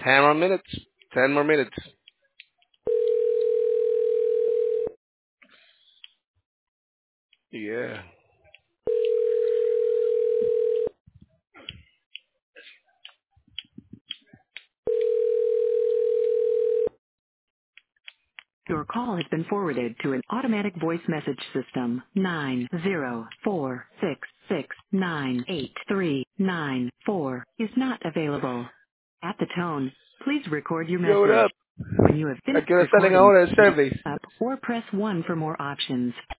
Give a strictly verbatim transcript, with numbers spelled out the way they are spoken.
Ten more minutes. Ten more minutes. Yeah. Your call has been forwarded to an automatic voice message system. nine zero four six six nine eight three nine four is not available. At the tone, please record your Yo, what message. up? When you have ¿A finished qué hora salen recording, ahora el hang survey? up or press one for more options.